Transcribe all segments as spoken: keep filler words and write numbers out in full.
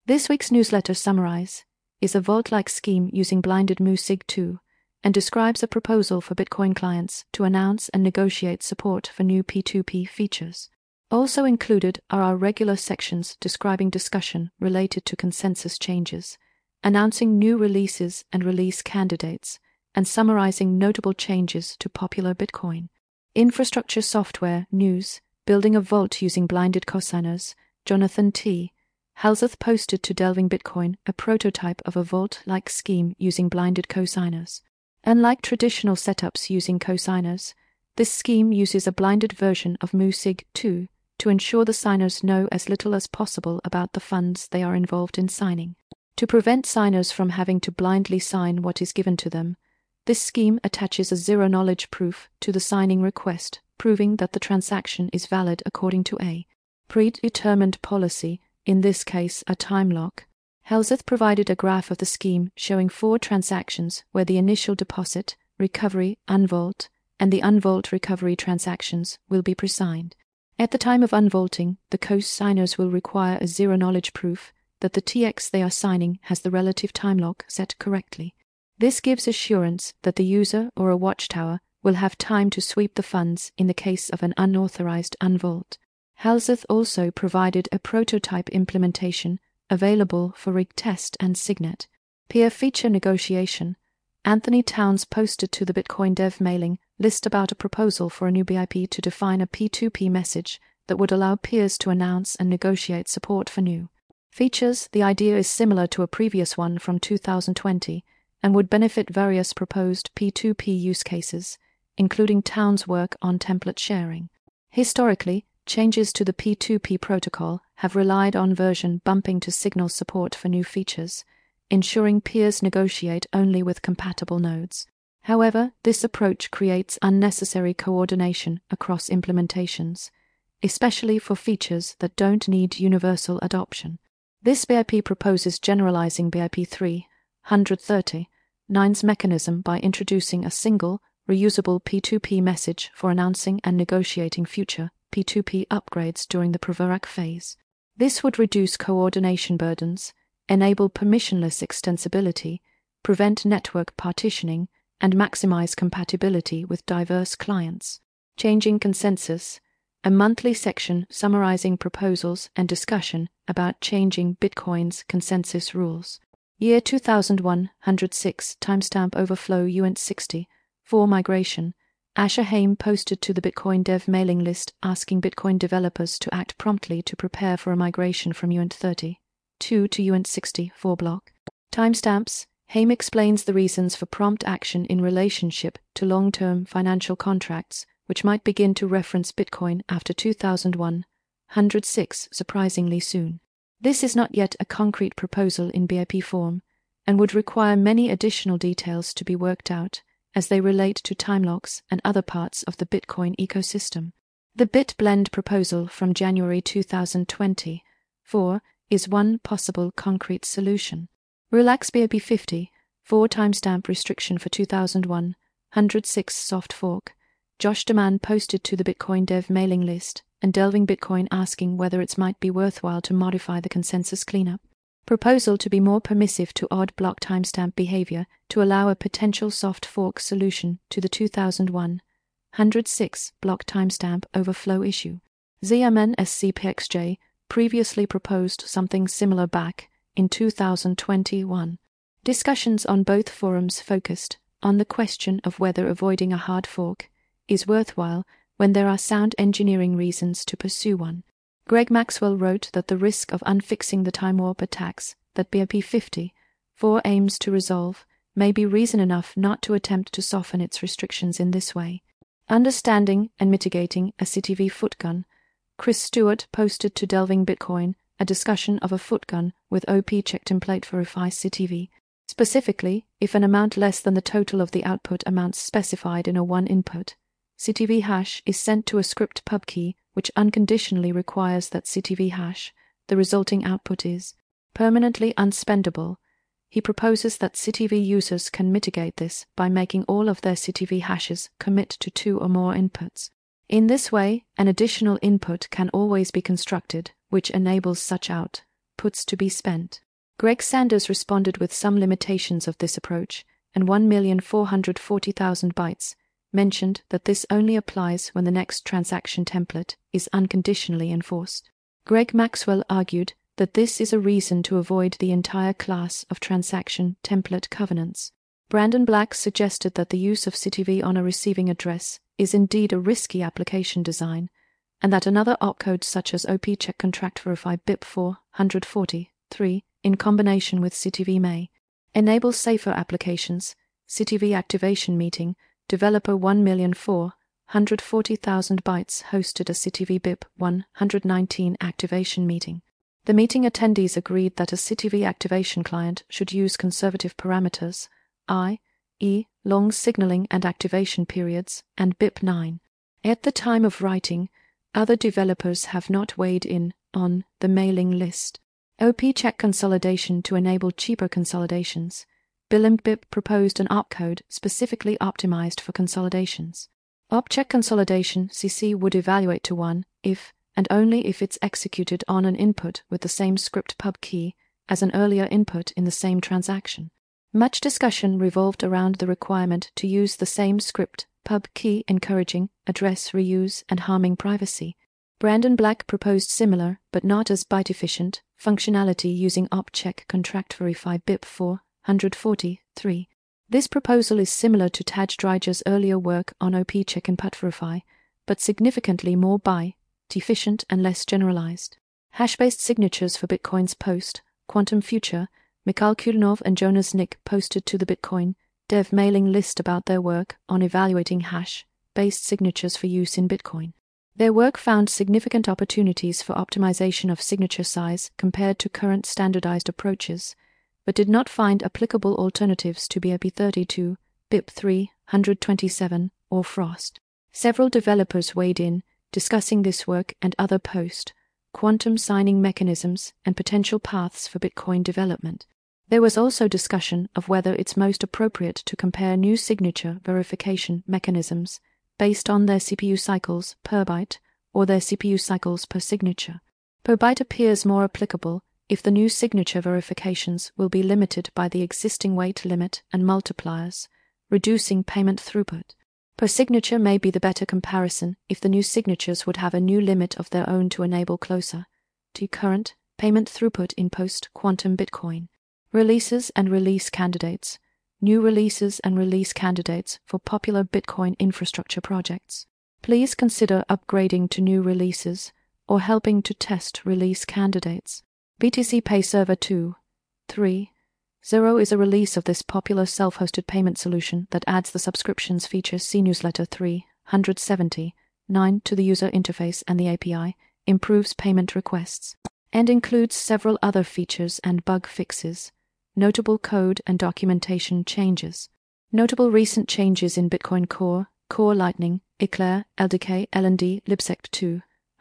This week's newsletter Summarize is a vault-like scheme using blinded M U S I G two and describes a proposal for Bitcoin clients to announce and negotiate support for new P two P features. Also included are our regular sections describing discussion related to consensus changes, announcing new releases and release candidates, and summarizing notable changes to popular Bitcoin. Infrastructure software news, building a vault using blinded cosigners. Jonathan T. Halseth posted to Delving Bitcoin a prototype of a vault-like scheme using blinded cosigners. Unlike traditional setups using cosigners, this scheme uses a blinded version of M U S I G two to ensure the signers know as little as possible about the funds they are involved in signing. To prevent signers from having to blindly sign what is given to them, this scheme attaches a zero-knowledge proof to the signing request, proving that the transaction is valid according to a predetermined policy, in this case a time lock. Halseth provided a graph of the scheme showing four transactions where the initial deposit, recovery, unvault, and the unvault recovery transactions will be presigned. At the time of unvaulting, the co-signers will require a zero-knowledge proof that the T X they are signing has the relative time lock set correctly. This gives assurance that the user or a watchtower will have time to sweep the funds in the case of an unauthorized unvault. Halseth also provided a prototype implementation available for rig test and Signet. Peer feature negotiation. Anthony Towns posted to the Bitcoin Dev mailing list about a proposal for a new B I P to define a P two P message that would allow peers to announce and negotiate support for new features. The idea is similar to a previous one from two thousand twenty and would benefit various proposed P two P use cases, including Towns' work on template sharing. Historically, changes to the P two P protocol have relied on version bumping to signal support for new features, ensuring peers negotiate only with compatible nodes. However, this approach creates unnecessary coordination across implementations, especially for features that don't need universal adoption. This B I P proposes generalizing B I P three thirty-nine's mechanism by introducing a single, reusable P two P message for announcing and negotiating future P two P upgrades during the Provorac phase. This would reduce coordination burdens, enable permissionless extensibility, prevent network partitioning, and maximize compatibility with diverse clients. Changing consensus, a monthly section summarizing proposals and discussion about changing Bitcoin's consensus rules. Year two thousand one hundred six timestamp overflow U N T sixty, for migration. Asher Haim posted to the Bitcoin Dev mailing list asking Bitcoin developers to act promptly to prepare for a migration from U N T thirty-two to U N T sixty-four block. Timestamps. Haim explains the reasons for prompt action in relationship to long-term financial contracts, which might begin to reference Bitcoin after two thousand one hundred six surprisingly soon. This is not yet a concrete proposal in B I P form, and would require many additional details to be worked out as they relate to time locks and other parts of the Bitcoin ecosystem. The BitBlend proposal from January two thousand twenty-four is one possible concrete solution. Relax B I P fifty, four timestamp restriction for two thousand one hundred six soft fork. Josh Deman posted to the Bitcoin Dev mailing list and Delving Bitcoin asking whether it might be worthwhile to modify the consensus cleanup proposal to be more permissive to odd block timestamp behavior to allow a potential soft fork solution to the two thousand one hundred six block timestamp overflow issue. Xiamen S C P X J previously proposed something similar back in two thousand twenty-one. Discussions on both forums focused on the question of whether avoiding a hard fork is worthwhile when there are sound engineering reasons to pursue one. Greg Maxwell wrote that the risk of unfixing the time warp attacks that B I P fifty-four aims to resolve may be reason enough not to attempt to soften its restrictions in this way. Understanding and mitigating a C T V footgun. Chris Stewart posted to Delving Bitcoin a discussion of a footgun with O P check template for F I C T V. Specifically, if an amount less than the total of the output amounts specified in a one input C T V hash is sent to a script pub key which unconditionally requires that C T V hash, the resulting output is permanently unspendable. He proposes that C T V users can mitigate this by making all of their C T V hashes commit to two or more inputs. In this way, an additional input can always be constructed, which enables such out puts to be spent. Greg Sanders responded with some limitations of this approach, and one million four hundred forty thousand bytes mentioned that this only applies when the next transaction template is unconditionally enforced. Greg Maxwell argued that this is a reason to avoid the entire class of transaction template covenants. Brandon Black suggested that the use of C T V on a receiving address is indeed a risky application design, and that another opcode such as O P check contract verify B I P four forty-three in combination with C T V may enable safer applications. C T V activation meeting, developer one million four hundred forty thousand bytes hosted a C T V B I P one nineteen activation meeting. The meeting attendees agreed that a C T V activation client should use conservative parameters, that is, long signaling and activation periods, and B I P nine. At the time of writing, other developers have not weighed in on the mailing list. O P check consolidation to enable cheaper consolidations. Bill and B I P proposed an opcode specifically optimized for consolidations. Opcheck consolidation C C would evaluate to one if, and only if it's executed on an input with the same script pub key as an earlier input in the same transaction. Much discussion revolved around the requirement to use the same script pub key, encouraging address reuse and harming privacy. Brandon Black proposed similar, but not as byte efficient, functionality using opcheck contract verify B I P four forty-three. This proposal is similar to Taj Dryger's earlier work on O P check and P U T verify, but significantly more byte efficient and less generalized. Hash-based signatures for Bitcoin's post, Quantum Future, Mikhail Kulinov and Jonas Nick posted to the Bitcoin dev mailing list about their work on evaluating hash-based signatures for use in Bitcoin. Their work found significant opportunities for optimization of signature size compared to current standardized approaches, but did not find applicable alternatives to B I P thirty-two, B I P three twenty-seven, or Frost. Several developers weighed in, discussing this work and other post, quantum signing mechanisms and potential paths for Bitcoin development. There was also discussion of whether it's most appropriate to compare new signature verification mechanisms based on their C P U cycles per byte or their C P U cycles per signature. Per byte appears more applicable if the new signature verifications will be limited by the existing weight limit and multipliers, reducing payment throughput. Per signature may be the better comparison if the new signatures would have a new limit of their own to enable closer to current payment throughput in post-quantum Bitcoin. Releases and release candidates. New releases and release candidates for popular Bitcoin infrastructure projects. Please consider upgrading to new releases or helping to test release candidates. B T C Pay Server two point three point zero is a release of this popular self-hosted payment solution that adds the subscriptions feature CNewsletter three seventy-nine to the user interface and the A P I, improves payment requests, and includes several other features and bug fixes. Notable code and documentation changes. Notable recent changes in Bitcoin Core, Core Lightning, Eclair, L D K, L N D, Libsec two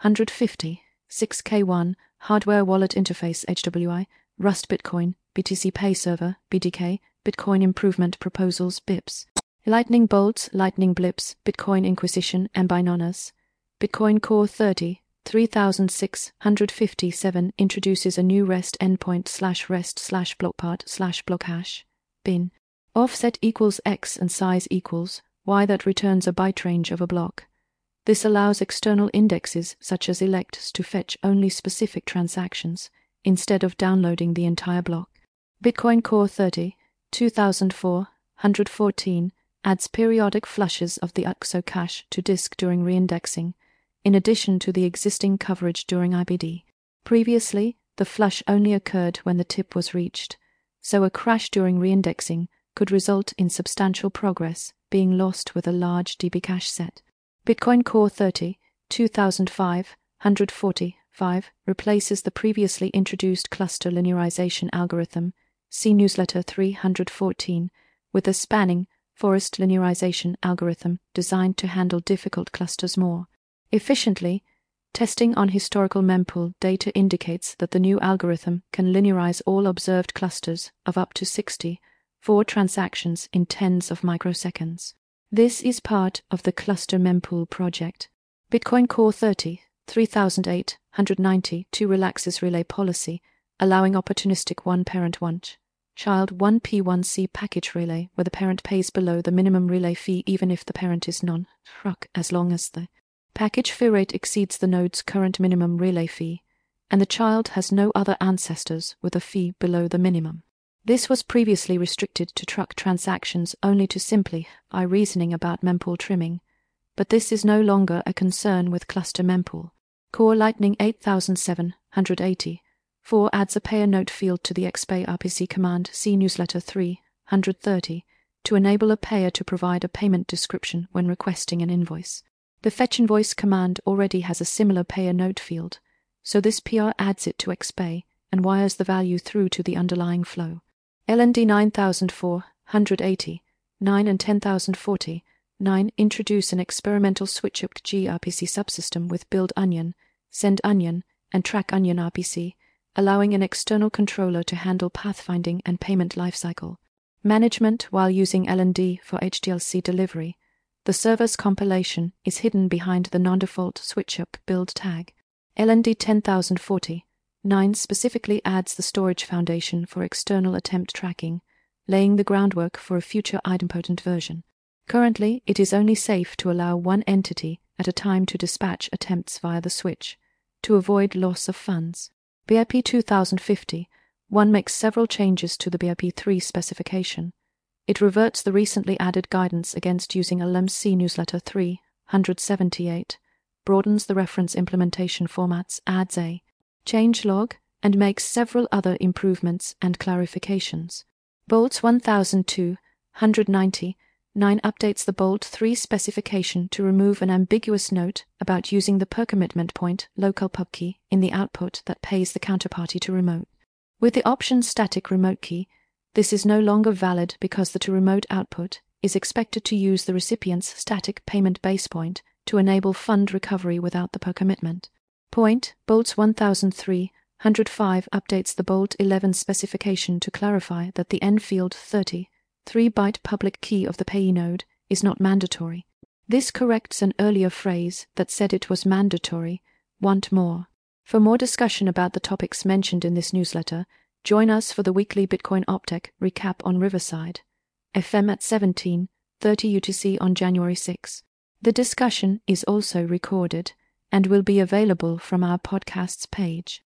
fifty, six K one, Hardware Wallet Interface H W I, Rust Bitcoin, B T C Pay Server, B D K, Bitcoin Improvement Proposals B I Ps, Lightning Bolts, Lightning Blips, Bitcoin Inquisition and Binonas. Bitcoin Core thirty, three thousand six hundred fifty-seven introduces a new REST endpoint slash REST slash blockpart slash blockhash bin. Offset equals X and size equals Y that returns a byte range of a block. This allows external indexes such as elects to fetch only specific transactions instead of downloading the entire block. Bitcoin Core thirty, two thousand four hundred fourteen adds periodic flushes of the U X O cache to disk during reindexing, in addition to the existing coverage during I B D. Previously, the flush only occurred when the tip was reached, so a crash during reindexing could result in substantial progress being lost with a large D B cache set. Bitcoin Core thirty, two thousand five hundred forty-five replaces the previously introduced cluster linearization algorithm, CNewsletter three fourteen, with a spanning forest linearization algorithm designed to handle difficult clusters more efficiently. Testing on historical mempool data indicates that the new algorithm can linearize all observed clusters of up to sixty-four transactions in tens of microseconds. This is part of the Cluster Mempool project. Bitcoin Core thirty, three thousand eight hundred ninety-two relaxes relay policy, allowing opportunistic one-parent one-child one P one C package relay where the parent pays below the minimum relay fee even if the parent is non-R U C as long as the package fee rate exceeds the node's current minimum relay fee, and the child has no other ancestors with a fee below the minimum. This was previously restricted to truck transactions only to simply I reasoning about mempool trimming, but this is no longer a concern with cluster mempool. Core Lightning eight thousand seven hundred eighty four adds a payer note field to the X P A Y R P C command C newsletter three hundred thirty to enable a payer to provide a payment description when requesting an invoice. The fetch invoice command already has a similar payer note field, so this P R adds it to X P A Y and wires the value through to the underlying flow. L N D nine thousand four hundred eighty nine and ten thousand forty nine introduce an experimental switch-hooked G R P C subsystem with Build Onion, Send Onion, and Track Onion R P C, allowing an external controller to handle pathfinding and payment lifecycle management while using L N D for H D L C delivery. The server's compilation is hidden behind the non-default switch-up build tag. L N D ten thousand forty nine specifically adds the storage foundation for external attempt tracking, laying the groundwork for a future idempotent version. Currently, it is only safe to allow one entity at a time to dispatch attempts via the switch, to avoid loss of funds. B I P two thousand fifty one makes several changes to the B I P three specification. It reverts the recently added guidance against using a L M C newsletter three hundred seventy-eight, broadens the reference implementation formats, adds a changelog, and makes several other improvements and clarifications. Bolts one thousand two hundred ninety nine updates the Bolt three specification to remove an ambiguous note about using the per commitment point local pub key in the output that pays the counterparty to remote. With the option static remote key, this is no longer valid because the to remote output is expected to use the recipient's static payment base point to enable fund recovery without the per commitment point. Bolts one thousand three hundred five updates the Bolt eleven specification to clarify that the N field thirty-three byte public key of the payee node is not mandatory. This corrects an earlier phrase that said it was mandatory. Want more? For more discussion about the topics mentioned in this newsletter, join us for the weekly Bitcoin Optech recap on Riverside F M at seventeen thirty U T C on January sixth. The discussion is also recorded and will be available from our podcasts page.